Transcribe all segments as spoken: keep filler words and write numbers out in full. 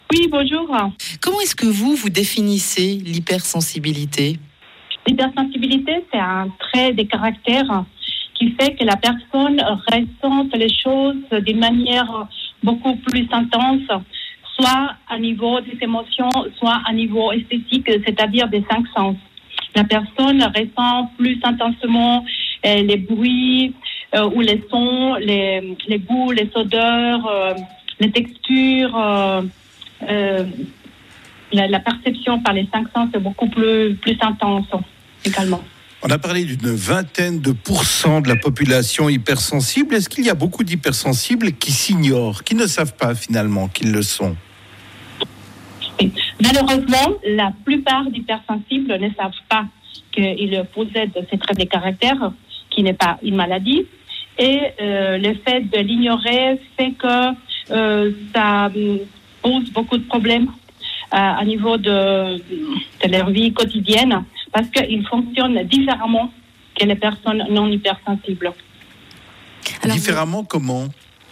Oui, bonjour. Comment est-ce que vous, vous définissez l'hypersensibilité ? L'hypersensibilité, c'est un trait de caractère qui fait que la personne ressent les choses d'une manière beaucoup plus intense, soit à niveau des émotions, soit à niveau esthétique, c'est-à-dire des cinq sens. La personne ressent plus intensément euh, les bruits euh, ou les sons, les, les goûts, les odeurs, euh, les textures. Euh, euh, la, la perception par les cinq sens est beaucoup plus, plus intense également. On a parlé d'une vingtaine de pourcents de la population hypersensible. Est-ce qu'il y a beaucoup d'hypersensibles qui s'ignorent, qui ne savent pas finalement qu'ils le sont ? Et malheureusement, la plupart d'hypersensibles ne savent pas qu'ils possèdent ces traits de caractère, qui n'est pas une maladie. Et euh, le fait de l'ignorer fait que euh, ça pose beaucoup de problèmes euh, à niveau de, de leur vie quotidienne, parce qu'ils fonctionnent différemment que les personnes non hypersensibles. Alors, différemment, comment ?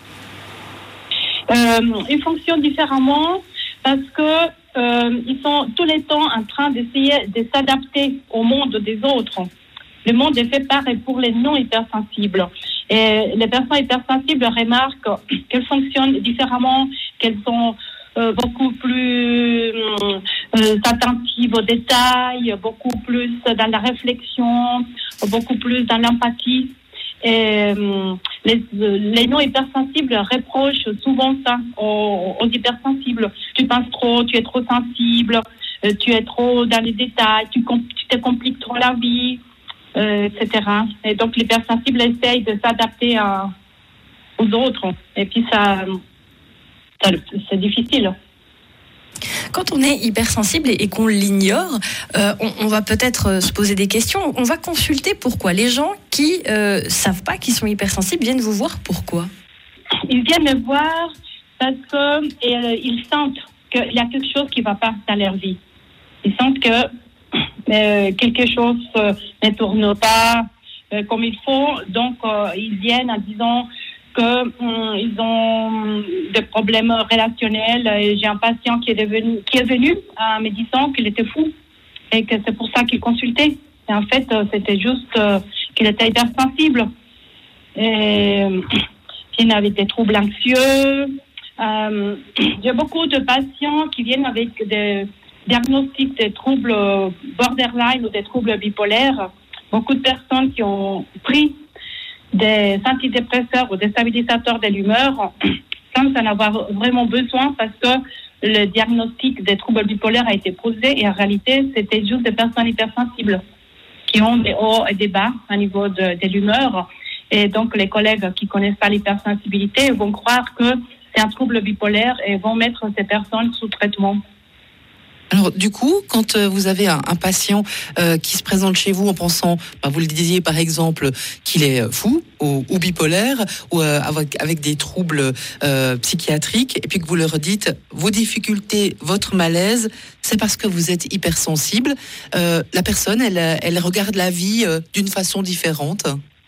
euh, Ils fonctionnent différemment parce que euh, ils sont tous les temps en train d'essayer de s'adapter au monde des autres. Le monde est fait pareil pour les non hypersensibles. Et les personnes hypersensibles remarquent qu'elles fonctionnent différemment, qu'elles sont euh, beaucoup plus euh, attentives aux détails, beaucoup plus dans la réflexion, beaucoup plus dans l'empathie. Et, euh, les, les non hypersensibles reprochent souvent ça aux, aux hypersensibles. Tu penses trop, tu es trop sensible, euh, tu es trop dans les détails, tu, compl- tu te compliques trop la vie, euh, et cetera. Et donc les hypersensibles essayent de s'adapter à, aux autres. Et puis ça, ça c'est difficile. Quand on est hypersensible et qu'on l'ignore, euh, on, on va peut-être se poser des questions. On va consulter pourquoi. Les gens qui ne euh, savent pas qu'ils sont hypersensibles viennent vous voir pourquoi ? Ils viennent me voir parce qu'ils euh, sentent qu'il y a quelque chose qui ne va pas dans leur vie. Ils sentent que euh, quelque chose euh, ne tourne pas euh, comme il faut. Donc, euh, ils viennent en disant qu'ils ont des problèmes relationnels. J'ai un patient qui est, devenu, qui est venu en me disant qu'il était fou et que c'est pour ça qu'il consultait. Et en fait, c'était juste qu'il était hypersensible. Et il avait des troubles anxieux. Euh, j'ai beaucoup de patients qui viennent avec des diagnostics de troubles borderline ou des troubles bipolaires. Beaucoup de personnes qui ont pris des antidépresseurs ou des stabilisateurs de l'humeur sans en avoir vraiment besoin parce que le diagnostic des troubles bipolaires a été posé et en réalité c'était juste des personnes hypersensibles qui ont des hauts et des bas au niveau de, de l'humeur et donc les collègues qui connaissent pas l'hypersensibilité vont croire que c'est un trouble bipolaire et vont mettre ces personnes sous traitement. Alors du coup, quand vous avez un, un patient euh, qui se présente chez vous en pensant, bah, vous le disiez par exemple, qu'il est fou ou, ou bipolaire ou euh, avec, avec des troubles euh, psychiatriques, et puis que vous leur dites vos difficultés, votre malaise, c'est parce que vous êtes hypersensible, euh, la personne, elle, elle regarde la vie euh, d'une façon différente.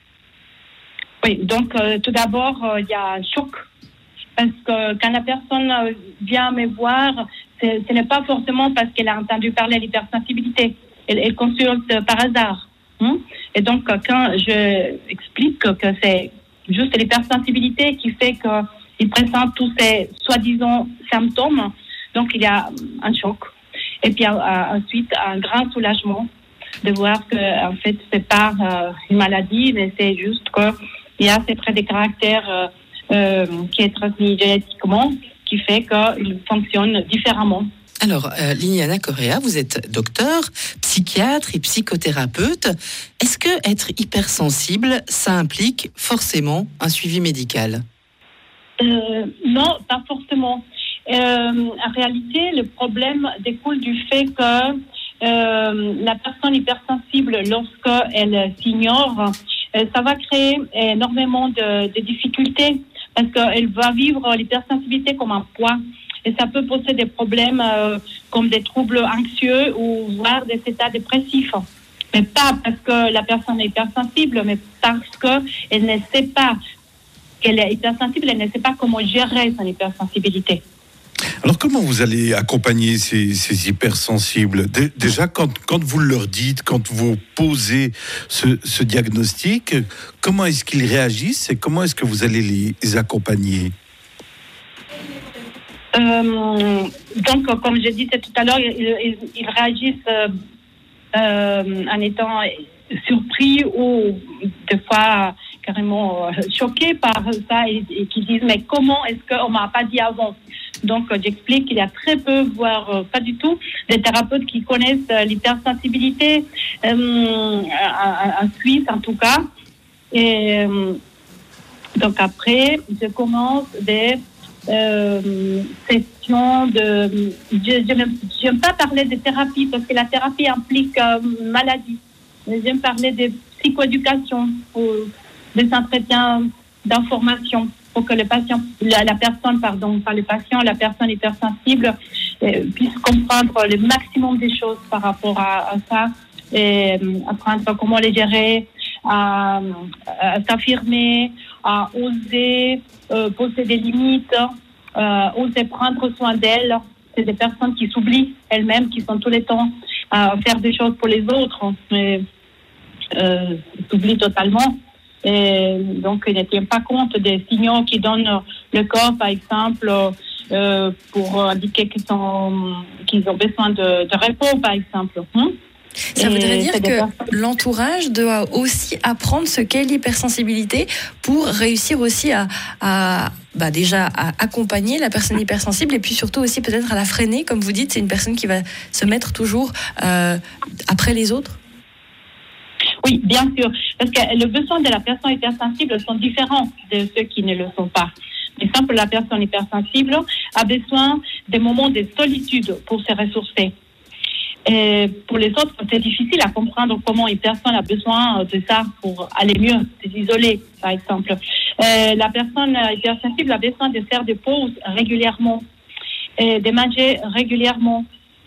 Oui, donc euh, tout d'abord, il euh, y a un choc. Parce que quand la personne vient me voir, c'est, ce n'est pas forcément parce qu'elle a entendu parler de l'hypersensibilité. Elle, elle consulte par hasard. Hein? Et donc, quand je explique que c'est juste l'hypersensibilité qui fait qu'il présente tous ces soi-disant symptômes, donc il y a un choc. Et puis euh, ensuite, un grand soulagement de voir que en fait, c'est pas euh, une maladie, mais c'est juste qu'il y a ces traits de caractère euh, Euh, qui est transmis génétiquement, qui fait qu'il fonctionne différemment. Alors, euh, Liliana Correa, vous êtes docteur, psychiatre et psychothérapeute. Est-ce que être hypersensible, ça implique forcément un suivi médical ? euh, Non, pas forcément. Euh, en réalité, le problème découle du fait que euh, la personne hypersensible, lorsqu'elle s'ignore, euh, ça va créer énormément de, de difficultés. Parce qu'elle va vivre l'hypersensibilité comme un poids. Et ça peut poser des problèmes euh, comme des troubles anxieux ou voire des états dépressifs. Mais pas parce que la personne est hypersensible, mais parce qu'elle ne sait pas qu'elle est hypersensible, elle ne sait pas comment gérer son hypersensibilité. Alors comment vous allez accompagner ces, ces hypersensibles ? Dé- Déjà, quand, quand vous leur dites, quand vous posez ce, ce diagnostic, comment est-ce qu'ils réagissent et comment est-ce que vous allez les, les accompagner ? Euh, donc, comme je disais tout à l'heure, ils, ils, ils réagissent euh, euh, en étant surpris ou des fois carrément euh, choqués par ça et, et qui disent mais comment est-ce qu'on m'a pas dit avant ? Donc, euh, j'explique qu'il y a très peu, voire euh, pas du tout, des thérapeutes qui connaissent euh, l'hypersensibilité, euh, en Suisse en tout cas. Et euh, donc après, je commence des euh, sessions de... Je n'aime pas parler de thérapie parce que la thérapie implique euh, maladie. J'aime parler de psychoéducation ou des entretiens d'information pour que le patient, la, la personne, pardon, pas le patient, la personne hypersensible euh, puisse comprendre le maximum des choses par rapport à, à ça et euh, apprendre comment les gérer, à, à s'affirmer, à oser euh, poser des limites, euh, oser prendre soin d'elles. C'est des personnes qui s'oublient elles-mêmes, qui sont tout le temps à faire des choses pour les autres, mais euh, s'oublient totalement. Et donc, ils ne tiennent pas compte des signaux qui donnent le corps, par exemple, euh, pour indiquer qu'ils, sont, qu'ils ont besoin de, de repos, par exemple. Hum? Ça Et voudrait dire que personnes... l'entourage doit aussi apprendre ce qu'est l'hypersensibilité pour réussir aussi à, à bah déjà à accompagner la personne hypersensible et puis surtout aussi peut-être à la freiner, comme vous dites, c'est une personne qui va se mettre toujours euh, après les autres. Oui, bien sûr, parce que les besoins de la personne hypersensible sont différents de ceux qui ne le sont pas. Par exemple, la personne hypersensible a besoin des moments de solitude pour se ressourcer. Et pour les autres, c'est difficile à comprendre comment une personne a besoin de ça pour aller mieux, de s'isoler, par exemple. Euh, la personne hypersensible a besoin de faire des pauses régulièrement, et de manger régulièrement,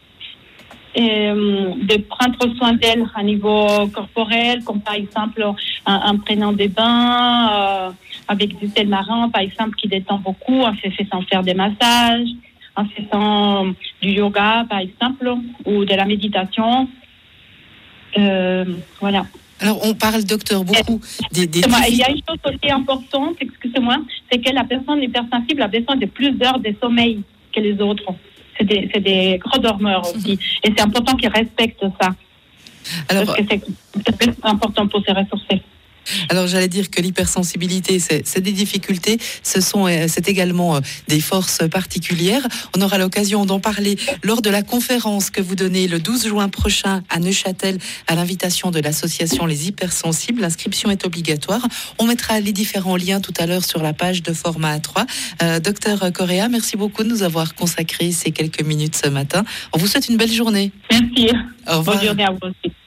et de prendre soin d'elle à niveau corporel, comme par exemple en, en prenant des bains euh, avec du sel marin, par exemple, qui détend beaucoup, en faisant faire des massages, en faisant du yoga, par exemple, ou de la méditation. Euh, voilà. Alors, on parle, docteur, beaucoup des... des il y a une chose aussi importante, excusez-moi, c'est que la personne hypersensible a besoin de plus d'heures de sommeil que les autres. C'est des, c'est des gros dormeurs aussi. Et c'est important qu'ils respectent ça. Alors, parce que c'est, c'est important pour se ressourcer. Alors j'allais dire que l'hypersensibilité, c'est, c'est des difficultés, ce sont, c'est également des forces particulières. On aura l'occasion d'en parler lors de la conférence que vous donnez le douze juin prochain à Neuchâtel à l'invitation de l'association Les Hypersensibles. L'inscription est obligatoire. On mettra les différents liens tout à l'heure sur la page de Format A trois. Euh, docteur Correa, merci beaucoup de nous avoir consacré ces quelques minutes ce matin. On vous souhaite une belle journée. Merci. Au revoir. Bonne journée à vous aussi.